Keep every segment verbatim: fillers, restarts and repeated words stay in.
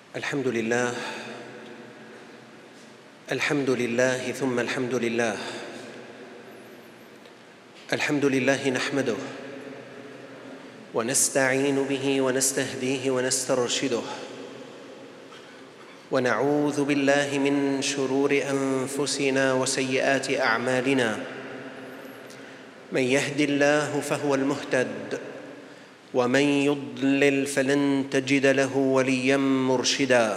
الحمد لله الحمد لله ثم الحمد لله الحمد لله نحمده ونستعين به ونستهديه ونسترشده ونعوذ بالله من شرور أنفسنا وسيئات أعمالنا. من يهد الله فهو المهتد ومن يضلل فلن تجد له وليا مرشدا.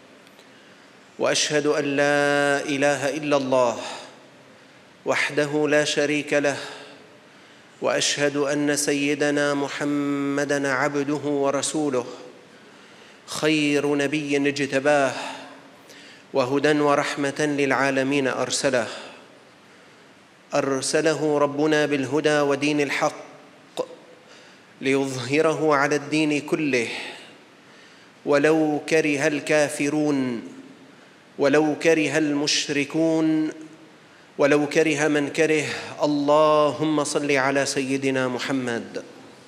وأشهد أن لا إله إلا الله وحده لا شريك له، وأشهد أن سيدنا محمدًا عبده ورسوله، خير نبي اجتباه وهدى ورحمة للعالمين أرسله أرسله ربنا بالهدى ودين الحق ليظهره على الدين كله ولو كره الكافرون ولو كره المشركون ولو كره من كره. اللهم صل على سيدنا محمد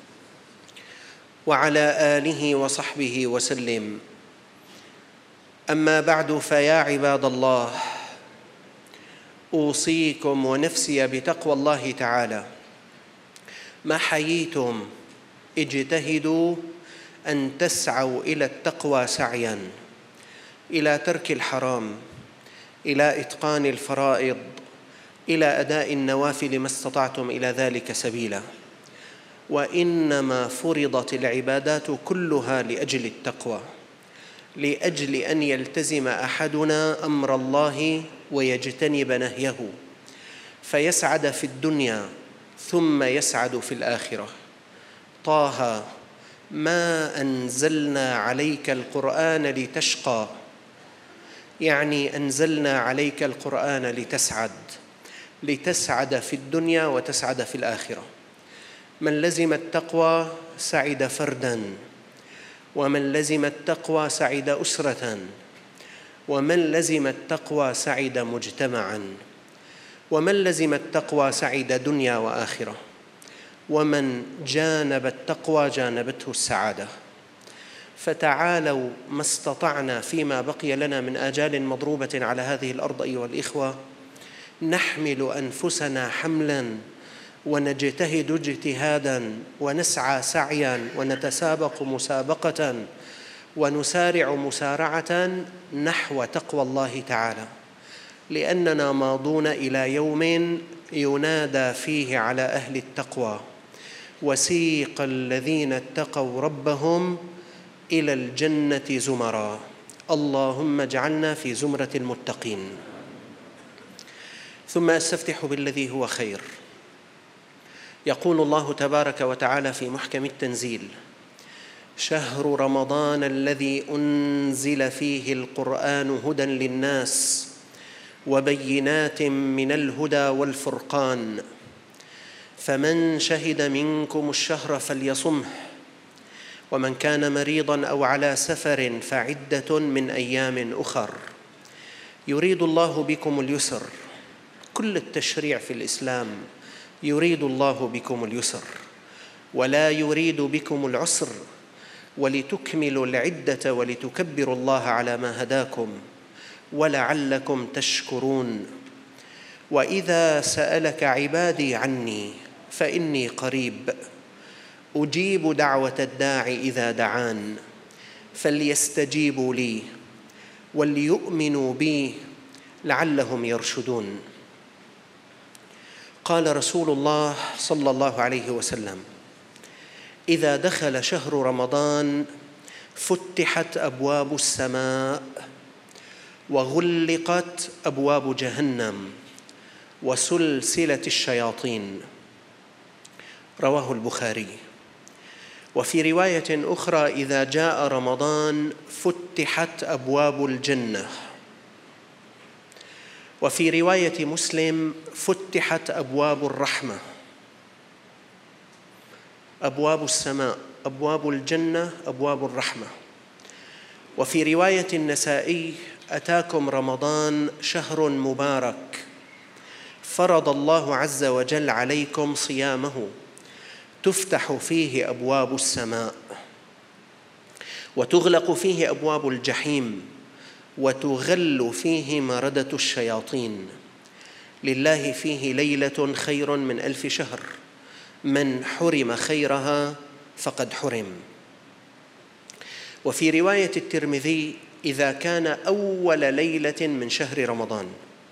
وعلى آله وصحبه وسلم. أما بعد، فيا عباد الله، أوصيكم ونفسي بتقوى الله تعالى. ما حييتم اجتهدوا أن تسعوا إلى التقوى سعياً، إلى ترك الحرام، إلى إتقان الفرائض، إلى أداء النوافل ما استطعتم إلى ذلك سبيلا. وإنما فرضت العبادات كلها لأجل التقوى، لأجل أن يلتزم أحدنا أمر الله ويجتنب نهيه، فيسعد في الدنيا ثم يسعد في الآخرة. طه: ما أنزلنا عليك القرآن لتشقى، يعني أنزلنا عليك القرآن لتسعد، لتسعد في الدنيا وتسعد في الآخرة. من لزم التقوى سعد فرداً، ومن لزم التقوى سعد أسرة، ومن لزم التقوى سعد مجتمعاً، ومن لزم التقوى سعد دنيا وآخرة، ومن جانب التقوى جانبته السعادة. فتعالوا ما استطعنا فيما بقي لنا من آجال مضروبة على هذه الأرض أيها الإخوة، نحمل أنفسنا حملاً ونجتهد اجتهاداً ونسعى سعياً ونتسابق مسابقة ونسارع مسارعة نحو تقوى الله تعالى، لأننا ماضون إلى يوم ينادى فيه على أهل التقوى: وسيق الذين اتقوا ربهم إلى الجنة زمرا. اللهم اجعلنا في زمرة المتقين. ثم أستفتح بالذي هو خير. يقول الله تبارك وتعالى في محكم التنزيل: شهر رمضان الذي أنزل فيه القرآن هدى للناس وبينات من الهدى والفرقان، فمن شهد منكم الشهر فليصمه، ومن كان مريضاً أو على سفر فعدة من أيام أخر، يريد الله بكم اليسر. كل التشريع في الإسلام يريد الله بكم اليسر ولا يريد بكم العسر، ولتكملوا العدة ولتكبروا الله على ما هداكم ولعلكم تشكرون. وإذا سألك عبادي عني فإني قريب أجيب دعوة الداع إذا دعان، فليستجيبوا لي وليؤمنوا بي لعلهم يرشدون. قال رسول الله صلى الله عليه وسلم: إذا دخل شهر رمضان فتحت أبواب السماء وغلقت أبواب جهنم وسلسلة الشياطين. رواه البخاري. وفي رواية أخرى: إذا جاء رمضان فتحت أبواب الجنة. وفي رواية مسلم: فتحت أبواب الرحمة. أبواب السماء، أبواب الجنة، أبواب الرحمة. وفي رواية النسائي: أتاكم رمضان شهر مبارك فرض الله عز وجل عليكم صيامه تفتح فيه أبواب السماء وتغلق فيه أبواب الجحيم وتغل فيه مردة الشياطين. لله فيه ليلة خير من ألف شهر، من حرم خيرها فقد حرم. وفي رواية الترمذي: إذا كان أول ليلة من شهر رمضان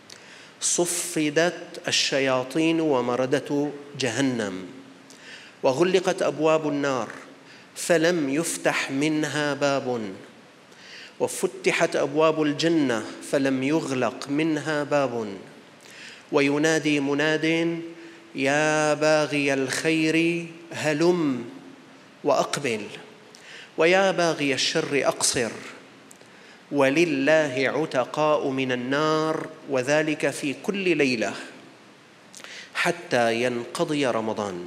صفدت الشياطين ومردة جهنم، وغلقت أبواب النار فلم يفتح منها باب، وفتحت أبواب الجنة فلم يغلق منها باب، وينادي مناد: يا باغي الخير هلم وأقبل، ويا باغي الشر أقصر، ولله عتقاء من النار، وذلك في كل ليلة حتى ينقضي رمضان.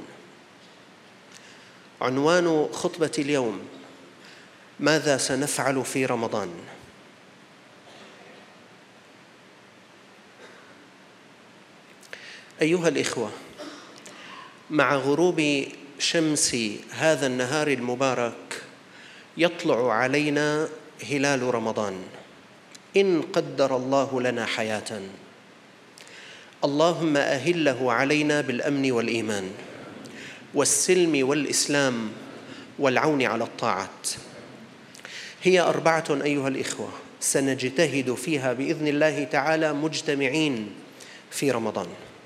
عنوان خطبة اليوم: ماذا سنفعل في رمضان؟ أيها الإخوة، مع غروب شمس هذا النهار المبارك يطلع علينا هلال رمضان إن قدر الله لنا حياة. اللهم أهله علينا بالأمن والإيمان والسلم والإسلام والعون على الطاعات. هي أربعة أيها الإخوة سنجتهد فيها بإذن الله تعالى مجتمعين في رمضان.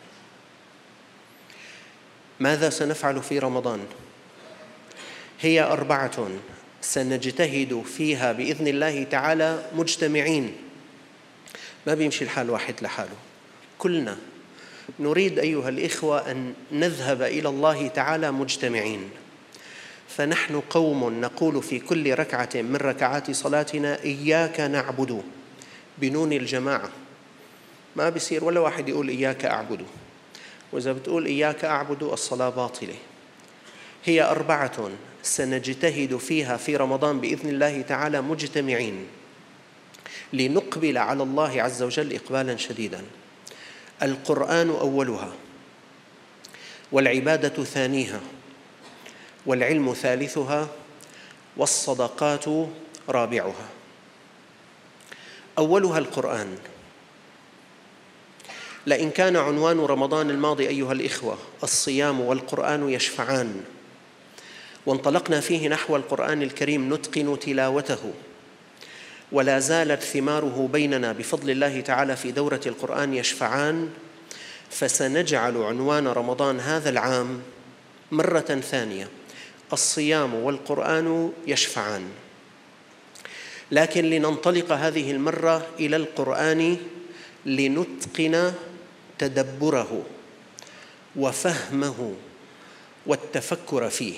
ماذا سنفعل في رمضان؟ هي أربعة سنجتهد فيها بإذن الله تعالى مجتمعين. ما بيمشي الحال واحد لحاله، كلنا نريد أيها الإخوة أن نذهب إلى الله تعالى مجتمعين. فنحن قوم نقول في كل ركعة من ركعات صلاتنا: إياك نعبد، بنون الجماعة. ما بيصير ولا واحد يقول إياك أعبد، وإذا بتقول إياك أعبد الصلاة باطلة. هي أربعة سنجتهد فيها في رمضان بإذن الله تعالى مجتمعين لنقبل على الله عز وجل إقبالا شديدا. القرآن أولها، والعبادة ثانيها، والعلم ثالثها، والصدقات رابعها. أولها القرآن. لئن كان عنوان رمضان الماضي أيها الإخوة الصيام والقرآن يشفعان، وانطلقنا فيه نحو القرآن الكريم نتقن تلاوته، ولا زالت ثماره بيننا بفضل الله تعالى في دورة القرآن يشفعان، فسنجعل عنوان رمضان هذا العام مرة ثانية الصيام والقرآن يشفعان. لكن لننطلق هذه المرة إلى القرآن لنتقن تدبره وفهمه والتفكر فيه.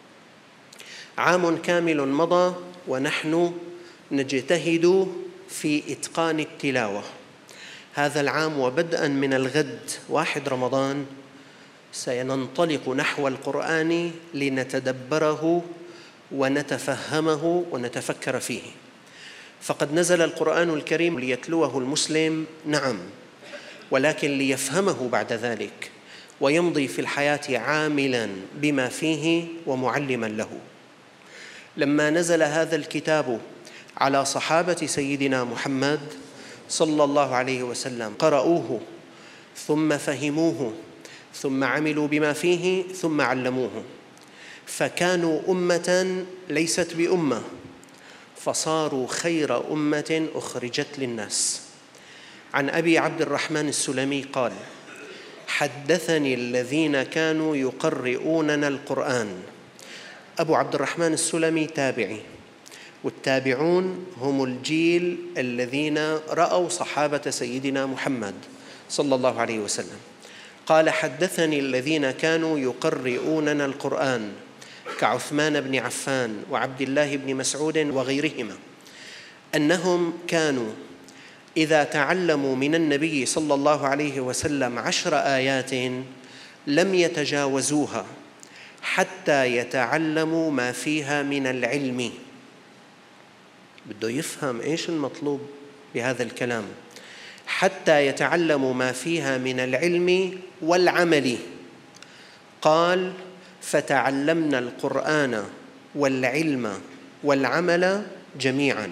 عام كامل مضى ونحن نجتهد في إتقان التلاوة. هذا العام وبدءا من الغد واحد رمضان سننطلق نحو القرآن لنتدبره ونتفهمه ونتفكر فيه. فقد نزل القرآن الكريم ليتلوه المسلم، نعم، ولكن ليفهمه بعد ذلك ويمضي في الحياة عاملاً بما فيه ومعلماً له. لما نزل هذا الكتاب على صحابة سيدنا محمد صلى الله عليه وسلم قرأوه ثم فهموه ثم عملوا بما فيه ثم علموه، فكانوا أمة ليست بأمة، فصاروا خير أمة أخرجت للناس. عن أبي عبد الرحمن السلمي قال: حدثني الذين كانوا يقرؤوننا القرآن. أبو عبد الرحمن السلمي تابعي، والتابعون هم الجيل الذين رأوا صحابة سيدنا محمد صلى الله عليه وسلم. قال: حدثني الذين كانوا يقرؤوننا القرآن كعثمان بن عفان وعبد الله بن مسعود وغيرهما، أنهم كانوا إذا تعلموا من النبي صلى الله عليه وسلم عشر آيات لم يتجاوزوها حتى يتعلموا ما فيها من العلم. بده يفهم إيش المطلوب بهذا الكلام. حتى يتعلموا ما فيها من العلم والعمل. قال: فتعلمنا القرآن والعلم والعمل جميعا.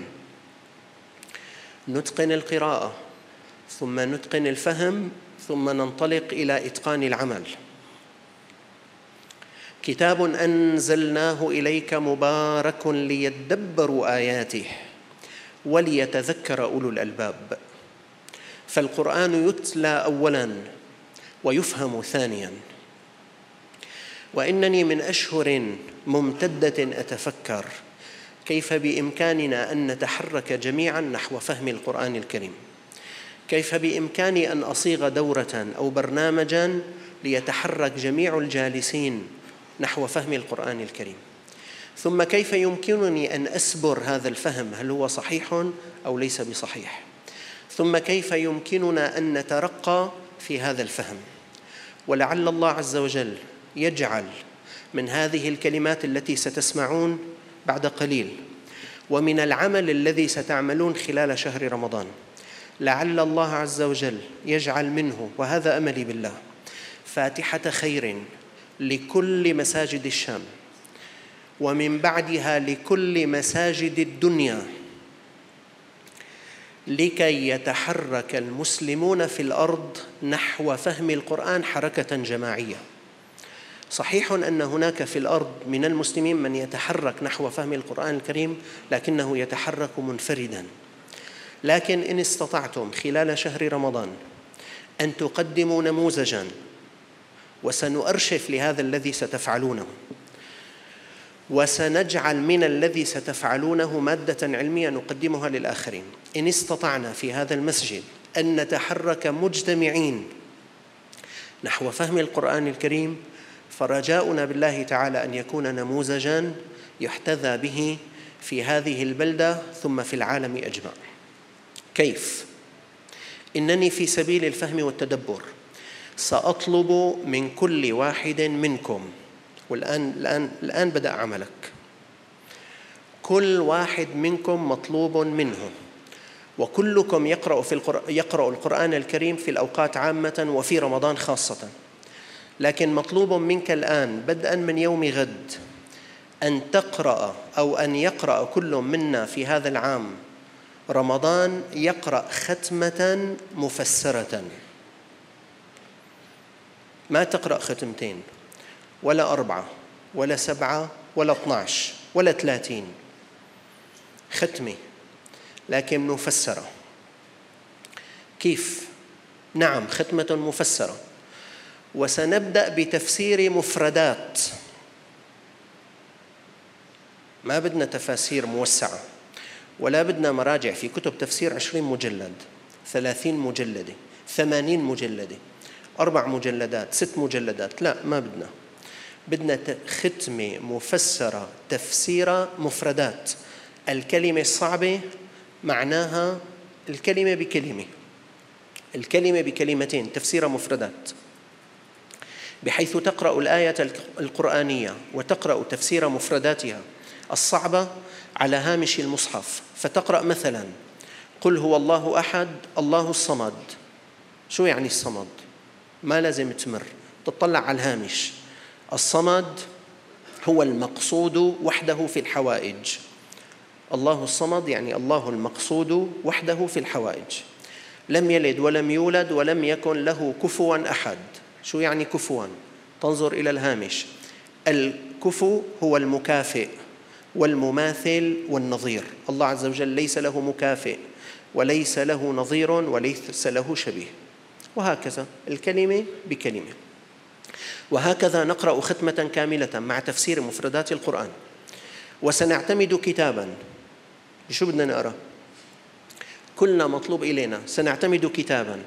نتقن القراءة ثم نتقن الفهم ثم ننطلق إلى إتقان العمل. كتاب أنزلناه إليك مبارك ليدبروا آياته وليتذكر أولو الألباب. فالقرآن يتلى أولاً ويفهم ثانياً. وإنني من أشهر ممتدة أتفكر كيف بإمكاننا أن نتحرك جميعاً نحو فهم القرآن الكريم، كيف بإمكاني أن أصيغ دورة أو برنامجاً ليتحرك جميع الجالسين نحو فهم القرآن الكريم، ثم كيف يمكنني أن أسبر هذا الفهم هل هو صحيح أو ليس بصحيح، ثم كيف يمكننا أن نترقى في هذا الفهم. ولعل الله عز وجل يجعل من هذه الكلمات التي ستسمعون بعد قليل ومن العمل الذي ستعملون خلال شهر رمضان، لعل الله عز وجل يجعل منه، وهذا أملي بالله، فاتحة خير لكل مساجد الشام، ومن بعدها لكل مساجد الدنيا، لكي يتحرك المسلمون في الأرض نحو فهم القرآن حركة جماعية. صحيح أن هناك في الأرض من المسلمين من يتحرك نحو فهم القرآن الكريم لكنه يتحرك منفرداً، لكن إن استطعتم خلال شهر رمضان أن تقدموا نموذجاً، وسنؤرشف لهذا الذي ستفعلونه، وسنجعل من الذي ستفعلونه مادة علمية نقدمها للآخرين. إن استطعنا في هذا المسجد أن نتحرك مجتمعين نحو فهم القرآن الكريم، فرجاؤنا بالله تعالى أن يكون نموذجاً يحتذى به في هذه البلدة ثم في العالم أجمع. كيف؟ إنني في سبيل الفهم والتدبر سأطلب من كل واحد منكم، والآن الآن الآن بدأ عملك، كل واحد منكم مطلوب منه، وكلكم يقرأ في القرآن يقرأ القرآن الكريم في الأوقات عامة وفي رمضان خاصة، لكن مطلوب منك الآن بدءا من يوم غد أن تقرأ أو أن يقرأ كل منا في هذا العام رمضان يقرأ ختمة مفسرة. ما تقرأ ختمتين ولا أربعة ولا سبعة ولا اثناش ولا ثلاثين، ختمة لكن مفسرة. كيف؟ نعم، ختمة مفسرة. وسنبدأ بتفسير مفردات، ما بدنا تفاسير موسعة، ولا بدنا مراجع في كتب تفسير عشرين مجلد، ثلاثين مجلدة، ثمانين مجلدة، أربع مجلدات، ست مجلدات، لا، ما بدنا. بدنا ختمة مفسرة تفسير مفردات. الكلمة الصعبة معناها الكلمة بكلمة، الكلمة بكلمتين، تفسير مفردات، بحيث تقرأ الآية القرآنية وتقرأ تفسير مفرداتها الصعبة على هامش المصحف، فتقرأ مثلا قل هو الله أحد الله الصمد. شو يعني الصمد؟ ما لازم تمر، تطلع على الهامش. الصمد هو المقصود وحده في الحوائج. الله الصمد يعني الله المقصود وحده في الحوائج، لم يلد ولم يولد ولم يكن له كفوا أحد. شو يعني كفوا؟ تنظر إلى الهامش. الكفو هو المكافئ والمماثل والنظير. الله عز وجل ليس له مكافئ وليس له نظير وليس له شبيه، وهكذا الكلمة بكلمة. وهكذا نقرأ ختمة كاملة مع تفسير مفردات القرآن. وسنعتمد كتاباً. بشو بدنا نقرأ؟ كلنا مطلوب إلينا سنعتمد كتاباً.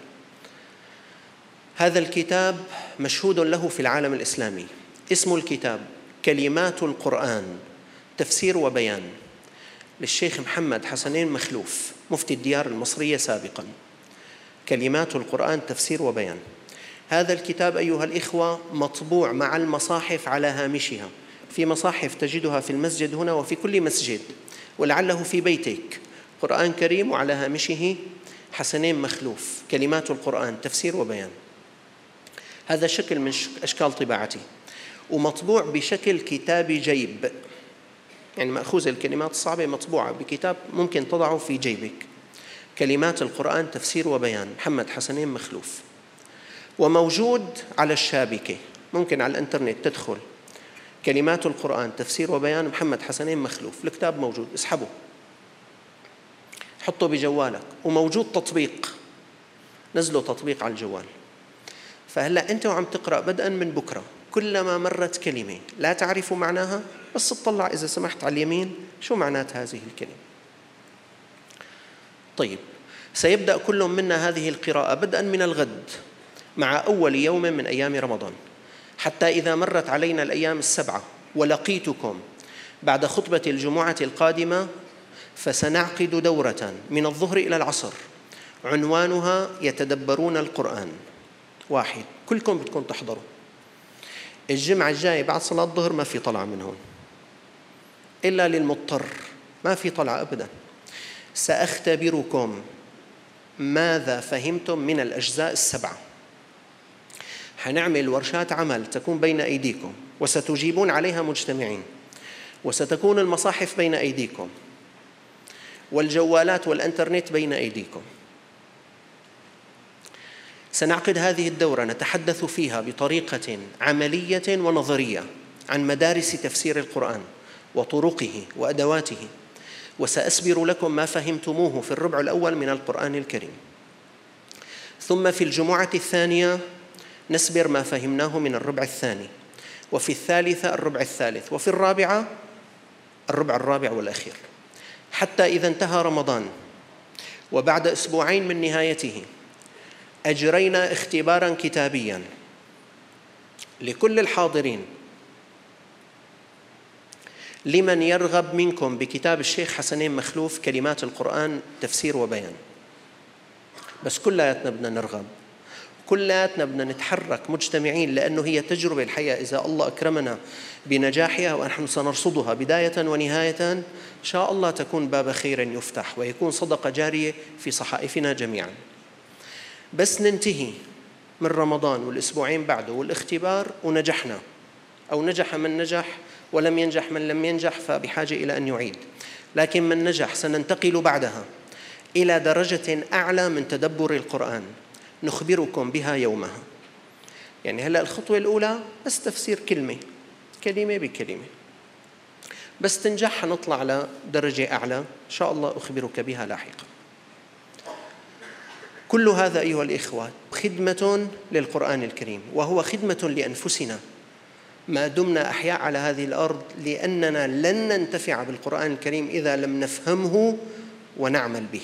هذا الكتاب مشهود له في العالم الإسلامي. اسم الكتاب كلمات القرآن تفسير وبيان، للشيخ محمد حسنين مخلوف مفتي الديار المصرية سابقاً. كلمات القرآن تفسير وبيان. هذا الكتاب أيها الإخوة مطبوع مع المصاحف على هامشها، في مصاحف تجدها في المسجد هنا وفي كل مسجد، ولعله في بيتك قرآن كريم وعلى هامشه حسنين مخلوف كلمات القرآن تفسير وبيان. هذا شكل من أشكال طباعته، ومطبوع بشكل كتاب جيب، يعني مأخوذ الكلمات الصعبة مطبوعة بكتاب ممكن تضعه في جيبك. كلمات القرآن تفسير وبيان، محمد حسنين مخلوف، وموجود على الشابكة، ممكن على الإنترنت تدخل كلمات القرآن تفسير وبيان محمد حسنين مخلوف، الكتاب موجود، اسحبه حطه بجوالك، وموجود تطبيق، نزله تطبيق على الجوال. فهلأ أنت وعم تقرأ بدءا من بكرة، كلما مرت كلمة لا تعرف معناها بس تطلع إذا سمحت على اليمين شو معنات هذه الكلمة. طيب، سيبدأ كل منا هذه القراءة بدءا من الغد مع أول يوم من أيام رمضان، حتى إذا مرت علينا الأيام السبعة ولقيتكم بعد خطبة الجمعة القادمة فسنعقد دورة من الظهر إلى العصر عنوانها يتدبرون القرآن. واحد، كلكم بدكم تحضروا. الجمعة الجاية بعد صلاة الظهر ما في طلعة من هون إلا للمضطر، ما في طلعة أبدا. سأختبركم ماذا فهمتم من الأجزاء السبعة. حنعمل ورشات عمل تكون بين أيديكم وستجيبون عليها مجتمعين، وستكون المصاحف بين أيديكم والجوالات والإنترنت بين أيديكم. سنعقد هذه الدورة نتحدث فيها بطريقة عملية ونظرية عن مدارس تفسير القرآن وطرقه وأدواته، وسأسبر لكم ما فهمتموه في الربع الأول من القرآن الكريم. ثم في الجمعة الثانية نسبر ما فهمناه من الربع الثاني، وفي الثالثة الربع الثالث، وفي الرابعة الربع الرابع والأخير، حتى إذا انتهى رمضان وبعد أسبوعين من نهايته أجرينا اختباراً كتابياً لكل الحاضرين لمن يرغب منكم بكتاب الشيخ حسنين مخلوف كلمات القرآن تفسير وبيان. بس كلياتنا بدنا نرغب، كلياتنا بدنا نتحرك مجتمعين، لأنه هي تجربة الحياة إذا الله أكرمنا بنجاحها ونحن سنرصدها بداية ونهاية إن شاء الله تكون باب خير يفتح ويكون صدقة جارية في صحائفنا جميعاً. بس ننتهي من رمضان والأسبوعين بعده والاختبار ونجحنا، أو نجح من نجح ولم ينجح من لم ينجح فبحاجة إلى أن يعيد، لكن من نجح سننتقل بعدها إلى درجة أعلى من تدبر القرآن نخبركم بها يومها. يعني هلأ الخطوة الأولى بس تفسير كلمة كلمة بكلمة، بس تنجح حنطلع على درجة أعلى إن شاء الله أخبرك بها لاحقا. كل هذا أيها الإخوة خدمة للقرآن الكريم، وهو خدمة لأنفسنا ما دمنا أحياء على هذه الأرض، لأننا لن ننتفع بالقرآن الكريم إذا لم نفهمه ونعمل به.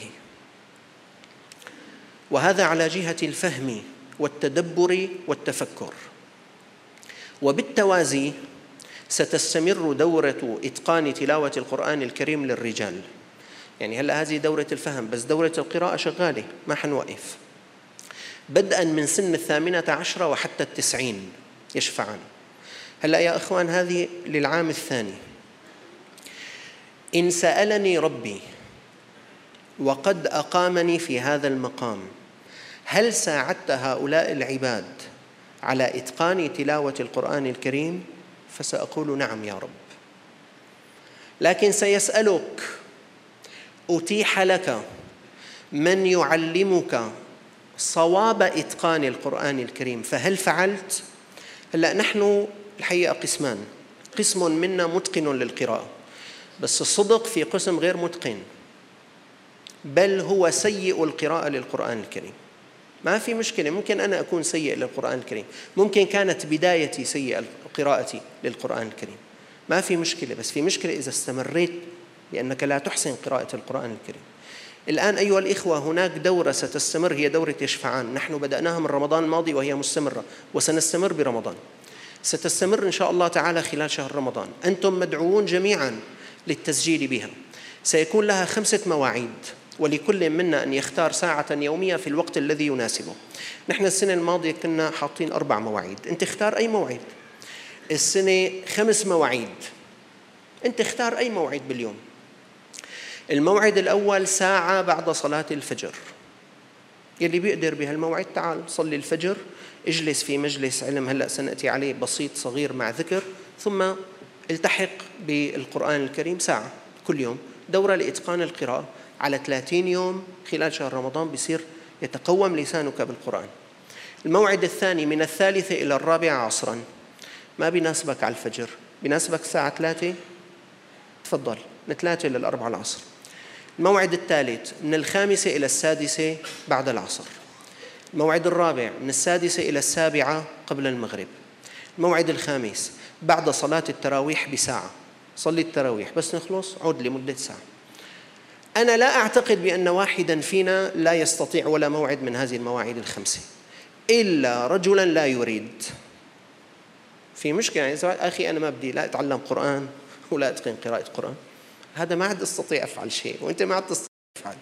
وهذا على جهة الفهم والتدبر والتفكر. وبالتوازي ستستمر دورة إتقان تلاوة القرآن الكريم للرجال. يعني هلأ هذه دورة الفهم، بس دورة القراءة شغالة ما حنوقف، بدءا من سن الثامنة عشرة وحتى التسعين يشفعان. هلأ يا أخوان هذه للعام الثاني. إن سألني ربي وقد أقامني في هذا المقام هل ساعدت هؤلاء العباد على إتقان تلاوة القرآن الكريم؟ فسأقول نعم يا رب. لكن سيسألك أتيح لك من يعلمك صواب إتقان القرآن الكريم فهل فعلت؟ هلأ نحن الحقيقة قسمان، قسم منا متقن للقراءة بس الصدق في قسم غير متقن، بل هو سيء القراءة للقرآن الكريم. ما في مشكلة، ممكن أنا أكون سيء للقرآن الكريم، ممكن كانت بدايتي سيئة قراءتي للقرآن الكريم، ما في مشكلة، بس في مشكلة إذا استمريت لأنك لا تحسن قراءة القرآن الكريم. الآن أيها الإخوة هناك دورة ستستمر، هي دورة يشفعان، نحن بدأناها من رمضان الماضي وهي مستمرة وسنستمر برمضان، ستستمر إن شاء الله تعالى خلال شهر رمضان. أنتم مدعوون جميعا للتسجيل بها. سيكون لها خمسة مواعيد ولكل منا أن يختار ساعة يومية في الوقت الذي يناسبه. نحن السنة الماضية كنا حاطين أربع مواعيد، أنت اختار أي موعد. السنة خمس مواعيد، أنت اختار أي موعد باليوم. الموعد الأول ساعة بعد صلاة الفجر، يلي بيقدر بهالموعد تعال صلي الفجر، اجلس في مجلس علم هلأ سنأتي عليه بسيط صغير مع ذكر، ثم التحق بالقرآن الكريم ساعة كل يوم، دورة لإتقان القراءة على ثلاثين يوم خلال شهر رمضان، بيصير يتقوم لسانك بالقرآن. الموعد الثاني من الثالثة إلى الرابعة عصراً، ما بيناسبك على الفجر، بيناسبك الساعة ثلاثة، تفضل من ثلاثة إلى الأربعة العصر. الموعد الثالث من الخامسة إلى السادسة بعد العصر. الموعد الرابع من السادسة إلى السابعة قبل المغرب. الموعد الخامس بعد صلاة التراويح بساعة، صلي التراويح بس نخلص عود لمدة ساعة. أنا لا أعتقد بأن واحداً فينا لا يستطيع ولا موعد من هذه المواعيد الخمسة إلا رجلاً لا يريد. في مشكلة يعني أخي أنا ما بدي لا أتعلم قرآن ولا أتقن قراءة قرآن، هذا ما عاد أستطيع أفعل شيء وأنت ما عاد تستطيع أفعل.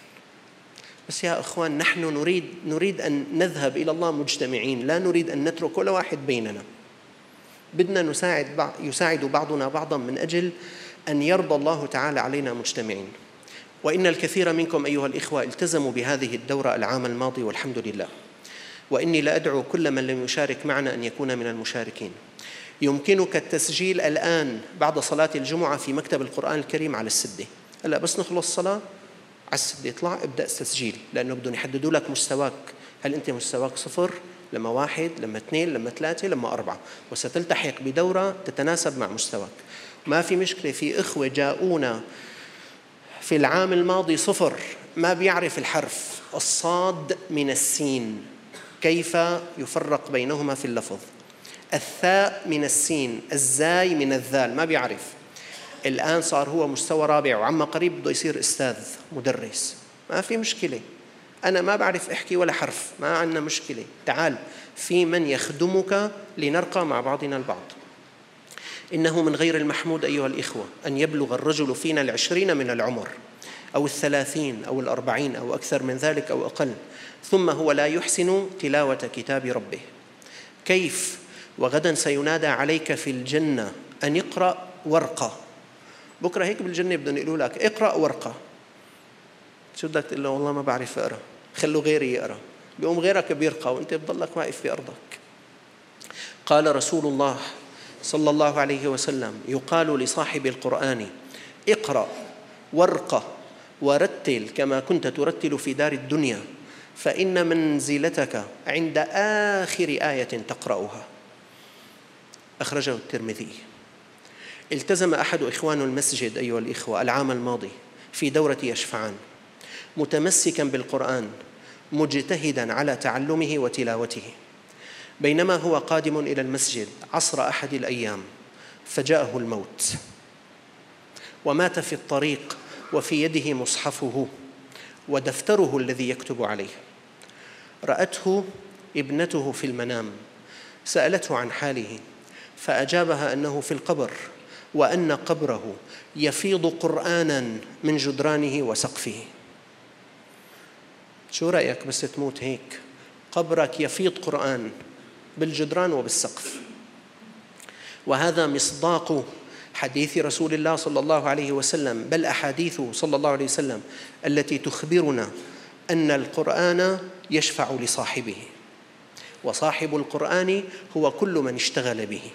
بس يا أخوان، نحن نريد نريد أن نذهب إلى الله مجتمعين، لا نريد أن نترك ولا واحد بيننا. بدنا نساعد بعض، يساعد بعضنا بعضا من أجل أن يرضى الله تعالى علينا مجتمعين. وإن الكثير منكم أيها الإخوة التزموا بهذه الدورة العام الماضي والحمد لله، وإني لأدعو كل من لم يشارك معنا أن يكون من المشاركين. يمكنك التسجيل الآن بعد صلاة الجمعة في مكتب القرآن الكريم على السدة. هلا بس نخلص صلاة على السدة اطلع ابدأ التسجيل، لأنه بدهم يحددوا لك مستواك، هل أنت مستواك صفر لما واحد لما اثنين لما ثلاثة لما أربعة، وستلتحق بدورة تتناسب مع مستواك. ما في مشكلة. في إخوة جاءونا في العام الماضي صفر، ما بيعرف الحرف الصاد من السين، كيف يفرق بينهما في اللفظ، الثاء من السين، الزاي من الذال، ما بيعرف. الآن صار هو مستوى رابع وعما قريب بده يصير أستاذ مدرس، ما في مشكلة. أنا ما بعرف أحكي ولا حرف، ما عندنا مشكلة، تعال في من يخدمك لنرقى مع بعضنا البعض. إنه من غير المحمود أيها الإخوة أن يبلغ الرجل فينا العشرين من العمر أو الثلاثين أو الأربعين أو أكثر من ذلك أو أقل، ثم هو لا يحسن تلاوة كتاب ربه. كيف وغدا سينادى عليك في الجنة أن اقرأ ورقة، بكرة هيك بالجنة بدهم يقولوا لك اقرأ ورقة، شو بدك تقول له؟ والله ما بعرف أقرأ، خلوا غيري يقرأ. بيقوم غيرك بيرقى وانت بتضلك واقف في أرضك. قال رسول الله صلى الله عليه وسلم: يقال لصاحب القرآن اقرأ وارقى ورتل كما كنت ترتل في دار الدنيا، فإن منزلتك عند آخر آية تقرأها. أخرجه الترمذي. التزم أحد إخوان المسجد أيها الإخوة العام الماضي في دورة يشفعان، متمسكا بالقرآن مجتهدا على تعلمه وتلاوته، بينما هو قادم إلى المسجد عصر أحد الأيام فجاءه الموت، ومات في الطريق وفي يده مصحفه ودفتره الذي يكتب عليه. رأته ابنته في المنام، سألته عن حاله فأجابها أنه في القبر، وأن قبره يفيض قرآناً من جدرانه وسقفه. شو رأيك بس تموت هيك؟ قبرك يفيض قرآن بالجدران وبالسقف. وهذا مصداق حديث رسول الله صلى الله عليه وسلم، بل أحاديثه صلى الله عليه وسلم التي تخبرنا أن القرآن يشفع لصاحبه، وصاحب القرآن هو كل من اشتغل به.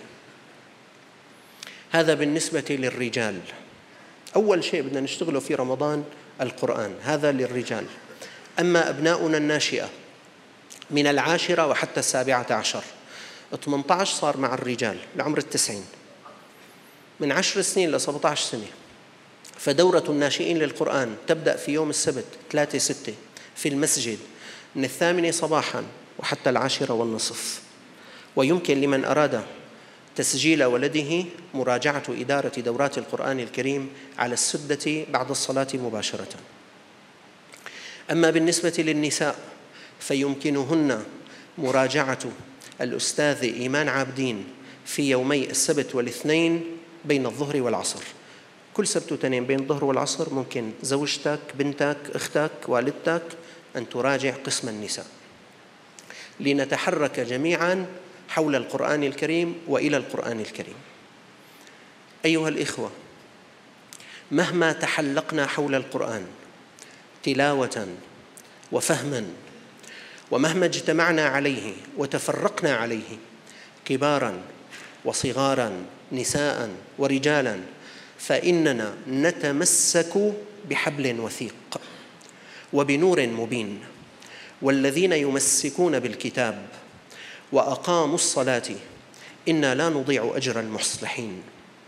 هذا بالنسبة للرجال. أول شيء بدنا نشتغله في رمضان القرآن، هذا للرجال. أما أبناؤنا الناشئة من العاشرة وحتى السابعة عشر، ثمانية عشر صار مع الرجال لعمر التسعين، من عشر سنين لسبعة عشر سنة. فدورة الناشئين للقرآن تبدأ في يوم السبت ثلاثة ستة في المسجد من الثامنة صباحاً وحتى العاشرة والنصف. ويمكن لمن أراد تسجيل ولده مراجعة إدارة دورات القرآن الكريم على السدة بعد الصلاة مباشرة. أما بالنسبة للنساء فيمكنهن مراجعة الأستاذ إيمان عابدين في يومي السبت والاثنين بين الظهر والعصر. كل سبت واثنين بين الظهر والعصر ممكن زوجتك، بنتك، أختك، والدتك أن تراجع قسم النساء، لنتحرك جميعاً حول القرآن الكريم وإلى القرآن الكريم. أيها الإخوة، مهما تحلقنا حول القرآن تلاوة وفهماً، ومهما اجتمعنا عليه وتفرقنا عليه كباراً وصغاراً نساء ورجالا فإننا نتمسك بحبل وثيق وبنور مبين، والذين يمسكون بالكتاب وأقاموا الصلاة إنا لا نضيع أجر المصلحين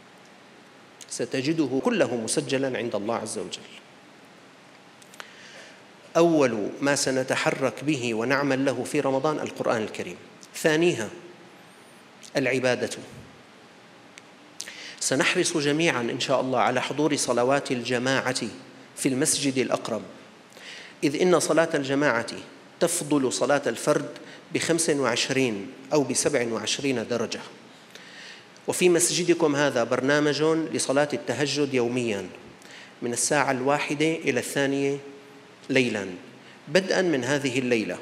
ستجده كله مسجلا عند الله عز وجل. أول ما سنتحرك به ونعمل له في رمضان القرآن الكريم. ثانيها العبادة. سنحرص جميعا إن شاء الله على حضور صلوات الجماعة في المسجد الأقرب، إذ إن صلاة الجماعة تفضل صلاة الفرد بخمس وعشرين أو بسبع وعشرين درجة. وفي مسجدكم هذا برنامج لصلاة التهجد يوميا من الساعة الواحدة إلى الثانية ليلا بدءا من هذه الليلة،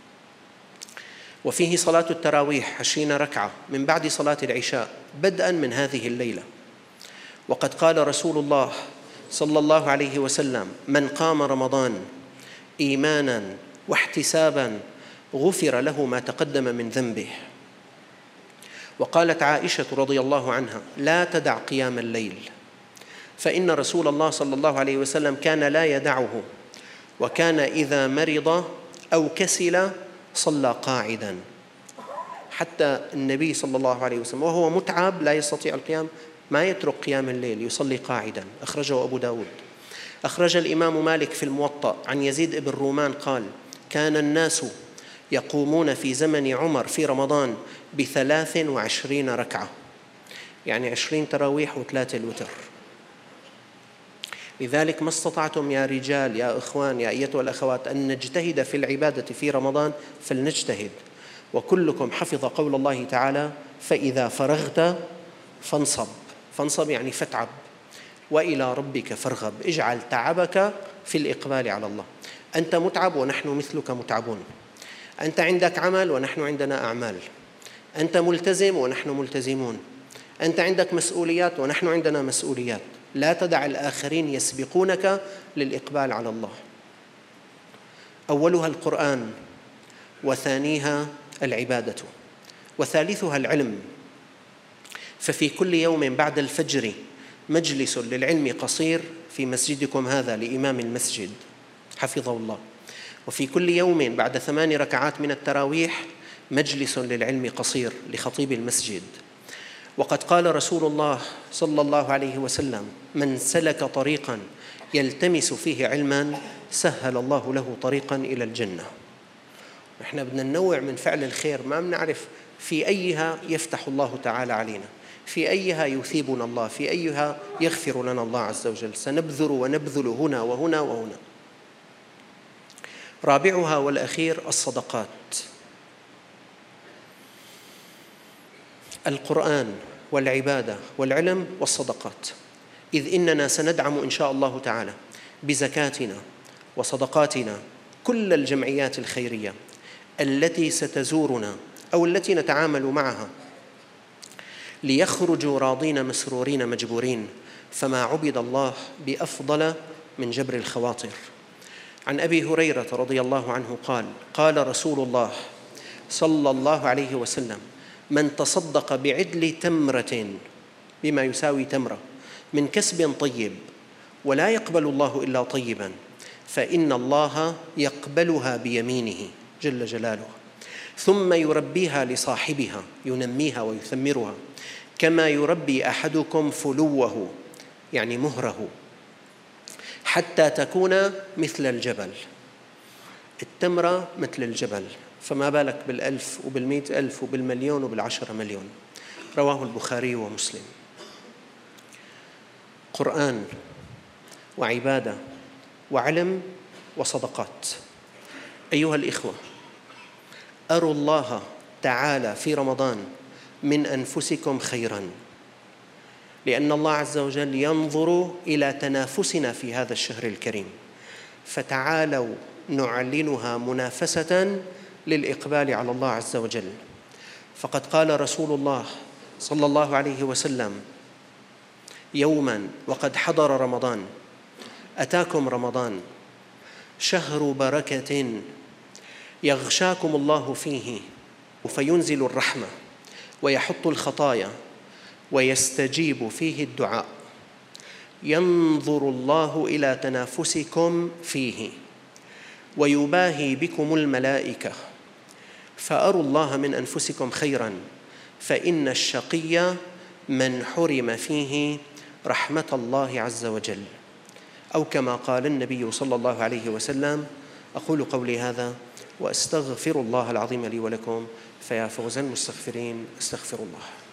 وفيه صلاة التراويح عشرين ركعة من بعد صلاة العشاء بدءا من هذه الليلة. وقد قال رسول الله صلى الله عليه وسلم: من قام رمضان إيمانا واحتسابا غفر له ما تقدم من ذنبه. وقالت عائشة رضي الله عنها: لا تدع قيام الليل، فإن رسول الله صلى الله عليه وسلم كان لا يدعه، وكان إذا مرض أو كسل صلى قاعدا. حتى النبي صلى الله عليه وسلم وهو متعب لا يستطيع القيام ما يترك قيام الليل، يصلي قاعدا. أخرجه أبو داود. أخرج الإمام مالك في الموطأ عن يزيد بن رومان قال: كان الناس يقومون في زمن عمر في رمضان بثلاث وعشرين ركعة، يعني عشرين تراويح وثلاثة الوتر. لذلك ما استطعتم يا رجال يا إخوان يا أيتها الأخوات أن نجتهد في العبادة في رمضان فلنجتهد. وكلكم حفظ قول الله تعالى: فإذا فرغت فانصب. فانصب يعني فتعب، وإلى ربك فارغب. اجعل تعبك في الإقبال على الله. أنت متعب ونحن مثلك متعبون، أنت عندك عمل ونحن عندنا أعمال، أنت ملتزم ونحن ملتزمون، أنت عندك مسؤوليات ونحن عندنا مسؤوليات. لا تدع الآخرين يسبقونك للإقبال على الله. أولها القرآن، وثانيها العبادة، وثالثها العلم. ففي كل يوم بعد الفجر مجلس للعلم قصير في مسجدكم هذا لإمام المسجد حفظه الله، وفي كل يوم بعد ثمان ركعات من التراويح مجلس للعلم قصير لخطيب المسجد. وقد قال رسول الله صلى الله عليه وسلم: من سلك طريقا يلتمس فيه علما سهل الله له طريقا إلى الجنة. نحن بدنا ننوع من فعل الخير، ما بنعرف في أيها يفتح الله تعالى علينا، في أيها يثيبنا الله، في أيها يغفر لنا الله عز وجل. سنبذر ونبذل هنا وهنا وهنا. رابعها والأخير الصدقات. القرآن والعبادة والعلم والصدقات، إذ إننا سندعم إن شاء الله تعالى بزكاتنا وصدقاتنا كل الجمعيات الخيرية التي ستزورنا أو التي نتعامل معها ليخرجوا راضين مسرورين مجبورين، فما عبد الله بأفضل من جبر الخواطر. عن أبي هريرة رضي الله عنه قال: قال رسول الله صلى الله عليه وسلم: من تصدق بعدل تمرة، بما يساوي تمرة، من كسب طيب ولا يقبل الله إلا طيبا، فإن الله يقبلها بيمينه جل جلاله، ثم يربيها لصاحبها، ينميها ويثمرها، كما يربي أحدكم فلوه، يعني مهره، حتى تكون مثل الجبل. التمرة مثل الجبل، فما بالك بالألف وبالمئة ألف وبالمليون وبالعشرة مليون. رواه البخاري ومسلم. قرآن وعبادة وعلم وصدقات. أيها الإخوة، أروا الله تعالى في رمضان من أنفسكم خيراً، لأن الله عز وجل ينظر إلى تنافسنا في هذا الشهر الكريم، فتعالوا نعلنها منافسة للإقبال على الله عز وجل. فقد قال رسول الله صلى الله عليه وسلم يوماً وقد حضر رمضان: أتاكم رمضان شهر بركة يغشاكم الله فيه فينزل الرحمة ويحط الخطايا ويستجيب فيه الدعاء، ينظر الله إلى تنافسكم فيه ويباهي بكم الملائكة، فأروا الله من أنفسكم خيراً، فإن الشقي من حرم فيه رحمة الله عز وجل، أو كما قال النبي صلى الله عليه وسلم. أقول قولي هذا وأستغفر الله العظيم لي ولكم، فيا فوز المستغفرين، استغفر الله.